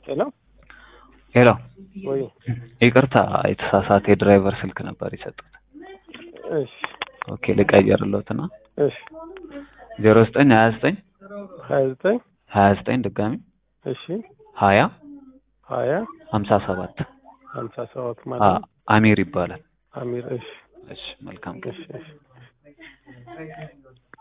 ሄሎ ሄሎ ወይ ይቅርታ የተሳሳተ የድራይቨር ስልክ ነበር የሰጡት። እሺ ኦኬ ልቀይርልዎትና እሺ 0929 29 29 ድጋሚ እሺ 20 20 57 57 ማለት አሚር ይባላል። አሚር እሺ እሺ መልካም እሺ እሺ